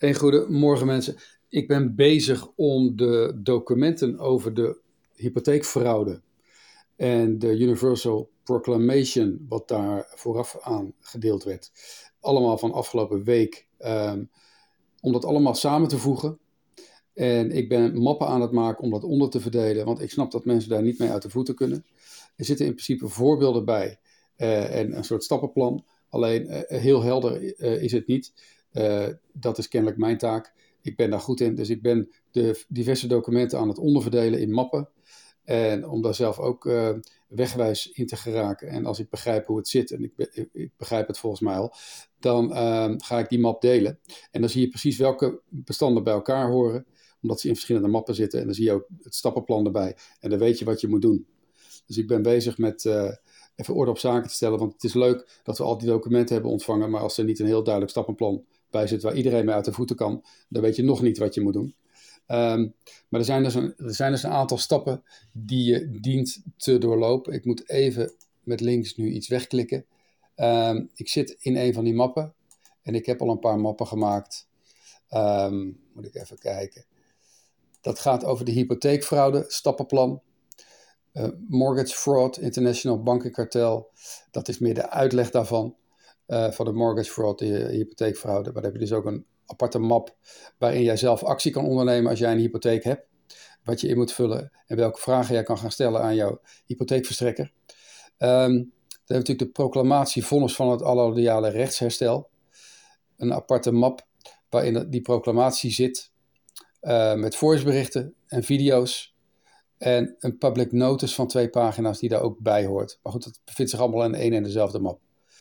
Goedemorgen mensen. Ik ben bezig om de documenten over de hypotheekfraude en de Universal Proclamation, wat daar vooraf aan gedeeld werd, allemaal van afgelopen week, om dat allemaal samen te voegen. En ik ben mappen aan het maken om dat onder te verdelen, want ik snap dat mensen daar niet mee uit de voeten kunnen. Er zitten in principe voorbeelden bij en een soort stappenplan. Alleen heel helder is het niet. Dat is kennelijk mijn taak. Ik ben daar goed in, dus ik ben de diverse documenten aan het onderverdelen in mappen. En om daar zelf ook wegwijs in te geraken. En als ik begrijp hoe het zit, en ik begrijp het volgens mij al, dan ga ik die map delen. En dan zie je precies welke bestanden bij elkaar horen, omdat ze in verschillende mappen zitten. En dan zie je ook het stappenplan erbij. En dan weet je wat je moet doen. Dus ik ben bezig met even orde op zaken te stellen. Want het is leuk dat we al die documenten hebben ontvangen. Maar als er niet een heel duidelijk stappenplan bij zit waar iedereen mee uit de voeten kan, dan weet je nog niet wat je moet doen. Maar er zijn dus een aantal stappen die je dient te doorlopen. Ik moet even met links nu iets wegklikken. Ik zit in een van die mappen. En ik heb al een paar mappen gemaakt. Moet ik even kijken. Dat gaat over de hypotheekfraude, stappenplan. Mortgage fraud, international bankenkartel. Dat is meer de uitleg daarvan. Van de mortgage fraud, de hypotheekfraude. Maar dan heb je dus ook een aparte map waarin jij zelf actie kan ondernemen als jij een hypotheek hebt. Wat je in moet vullen en welke vragen jij kan gaan stellen aan jouw hypotheekverstrekker. Dan hebben we natuurlijk de proclamatie vonnis van het allodiale rechtsherstel. Een aparte map waarin die proclamatie zit met voiceberichten en video's. En een public notice van 2 pagina's die daar ook bij hoort. Maar goed, dat bevindt zich allemaal in één en dezelfde map.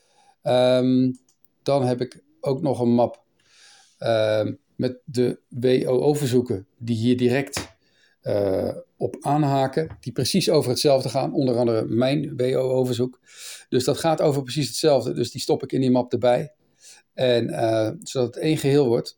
Dan heb ik ook nog een map met de WO-verzoeken die hier direct op aanhaken. Die precies over hetzelfde gaan. Onder andere mijn WO-verzoek. Dus dat gaat over precies hetzelfde. Dus die stop ik in die map erbij. En zodat het één geheel wordt.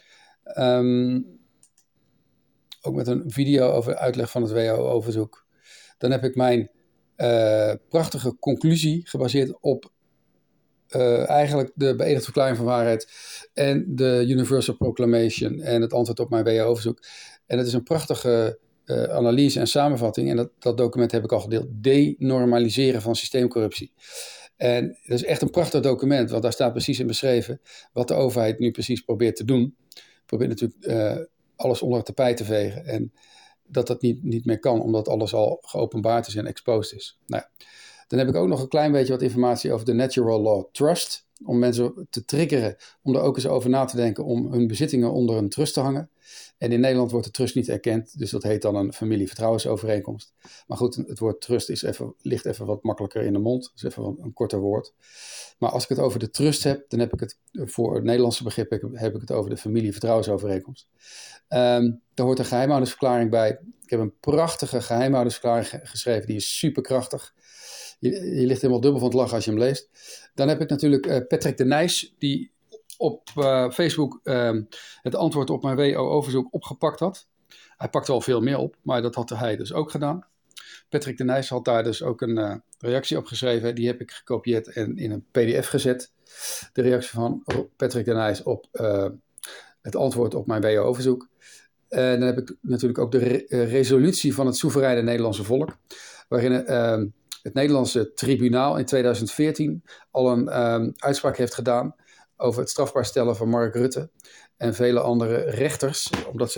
Ook met een video over uitleg van het WO-verzoek. Dan heb ik mijn prachtige conclusie gebaseerd op eigenlijk de beëdigde verklaring van waarheid en de Universal Proclamation en het antwoord op mijn WO-verzoek. En dat is een prachtige analyse en samenvatting. En dat document heb ik al gedeeld. Denormaliseren van systeemcorruptie. En dat is echt een prachtig document, want daar staat precies in beschreven wat de overheid nu precies probeert te doen. Probeert natuurlijk alles onder het tapijt te vegen. En dat niet meer kan, omdat alles al geopenbaard is en exposed is. Nou ja. Dan heb ik ook nog een klein beetje wat informatie over de Natural Law Trust. Om mensen te triggeren om er ook eens over na te denken om hun bezittingen onder een trust te hangen. En in Nederland wordt de trust niet erkend, dus dat heet dan een familievertrouwensovereenkomst. Maar goed, het woord trust ligt even wat makkelijker in de mond. Dat is even een korter woord. Maar als ik het over de trust heb, dan heb ik het voor het Nederlandse begrip heb ik het over de familievertrouwensovereenkomst. Daar hoort een geheimhoudingsverklaring bij. Ik heb een prachtige geheimhoudingsverklaring geschreven, die is superkrachtig. Je ligt helemaal dubbel van het lachen als je hem leest. Dan heb ik natuurlijk Patrick de Nijs, die op Facebook het antwoord op mijn WO-verzoek opgepakt had. Hij pakte al veel meer op, maar dat had hij dus ook gedaan. Patrick de Nijs had daar dus ook een reactie op geschreven. Die heb ik gekopieerd en in een pdf gezet. De reactie van Patrick de Nijs op het antwoord op mijn WO-verzoek. En dan heb ik natuurlijk ook de resolutie van het soevereine Nederlandse volk. Waarin het Nederlandse tribunaal in 2014 al een uitspraak heeft gedaan over het strafbaar stellen van Mark Rutte en vele andere rechters, omdat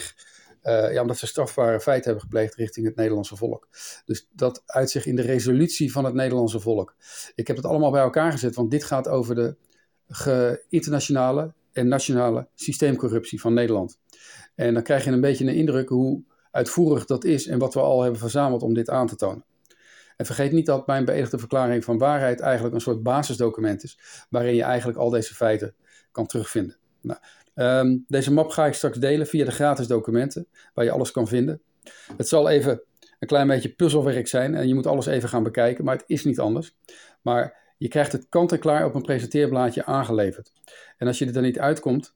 ze strafbare feiten hebben gepleegd richting het Nederlandse volk. Dus dat uit zich in de resolutie van het Nederlandse volk. Ik heb het allemaal bij elkaar gezet, want dit gaat over de internationale en nationale systeemcorruptie van Nederland. En dan krijg je een beetje een indruk hoe uitvoerig dat is en wat we al hebben verzameld om dit aan te tonen. En vergeet niet dat mijn beëdigde verklaring van waarheid eigenlijk een soort basisdocument is, waarin je eigenlijk al deze feiten kan terugvinden. Nou, deze map ga ik straks delen via de gratis documenten, waar je alles kan vinden. Het zal even een klein beetje puzzelwerk zijn en je moet alles even gaan bekijken, maar het is niet anders. Maar je krijgt het kant en klaar op een presenteerblaadje aangeleverd. En als je er dan niet uitkomt,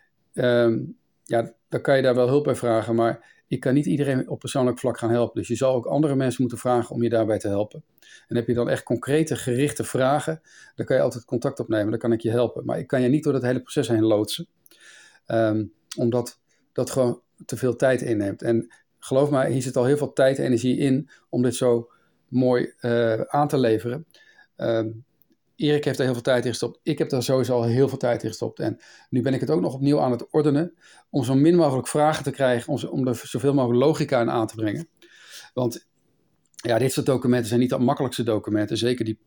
dan kan je daar wel hulp bij vragen, maar ik kan niet iedereen op persoonlijk vlak gaan helpen. Dus je zal ook andere mensen moeten vragen om je daarbij te helpen. En heb je dan echt concrete, gerichte vragen, dan kan je altijd contact opnemen. Dan kan ik je helpen. Maar ik kan je niet door dat hele proces heen loodsen. Omdat dat gewoon te veel tijd inneemt. En geloof mij, hier zit al heel veel tijd en energie in om dit zo mooi aan te leveren. Erik heeft er heel veel tijd in gestopt. Ik heb daar sowieso al heel veel tijd in gestopt. En nu ben ik het ook nog opnieuw aan het ordenen. Om zo min mogelijk vragen te krijgen. Om er zoveel mogelijk logica in aan te brengen. Want ja, dit soort documenten zijn niet de makkelijkste documenten. Zeker die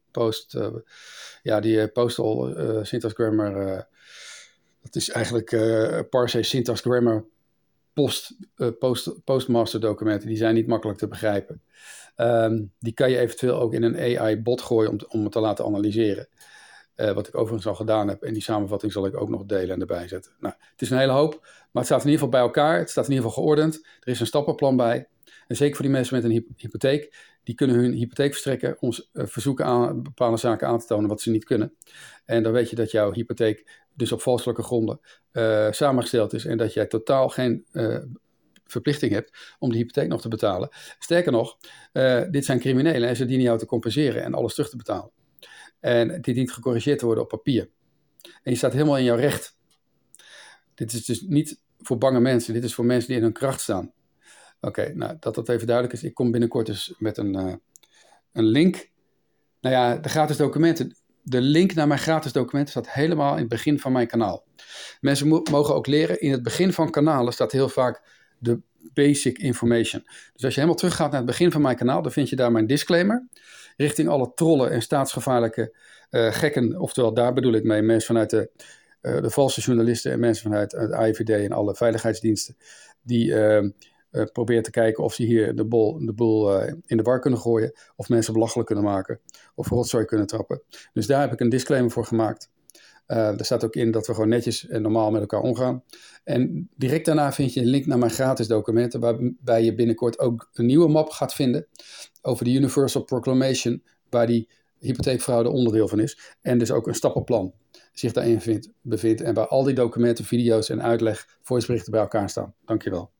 postal syntax grammar. Dat is eigenlijk parse syntax grammar postmaster documenten. Die zijn niet makkelijk te begrijpen. Die kan je eventueel ook in een AI-bot gooien om het te laten analyseren. Wat ik overigens al gedaan heb. En die samenvatting zal ik ook nog delen en erbij zetten. Nou, het is een hele hoop, maar het staat in ieder geval bij elkaar. Het staat in ieder geval geordend. Er is een stappenplan bij. En zeker voor die mensen met een hypotheek. Die kunnen hun hypotheekverstrekker ons verzoeken aan bepaalde zaken aan te tonen wat ze niet kunnen. En dan weet je dat jouw hypotheek dus op valselijke gronden samengesteld is. En dat jij totaal geen verplichting hebt om die hypotheek nog te betalen. Sterker nog, dit zijn criminelen en ze dienen jou te compenseren en alles terug te betalen. En dit dient gecorrigeerd te worden op papier. En je staat helemaal in jouw recht. Dit is dus niet voor bange mensen. Dit is voor mensen die in hun kracht staan. Oké, nou, dat even duidelijk is. Ik kom binnenkort dus met een link. Nou ja, de gratis documenten. De link naar mijn gratis documenten staat helemaal in het begin van mijn kanaal. Mensen mogen ook leren. In het begin van kanalen staat heel vaak de basic information. Dus als je helemaal teruggaat naar het begin van mijn kanaal, dan vind je daar mijn disclaimer. Richting alle trollen en staatsgevaarlijke gekken. Oftewel, daar bedoel ik mee. Mensen vanuit de valse journalisten en mensen vanuit het AIVD en alle veiligheidsdiensten. Die proberen te kijken of ze hier de boel in de war kunnen gooien. Of mensen belachelijk kunnen maken. Of rotzooi kunnen trappen. Dus daar heb ik een disclaimer voor gemaakt. Er staat ook in dat we gewoon netjes en normaal met elkaar omgaan. En direct daarna vind je een link naar mijn gratis documenten. Waarbij je binnenkort ook een nieuwe map gaat vinden. Over de Universal Proclamation. Waar die hypotheekfraude onderdeel van is. En dus ook een stappenplan zich daarin bevindt. En waar al die documenten, video's en uitleg, voiceberichten bij elkaar staan. Dankjewel.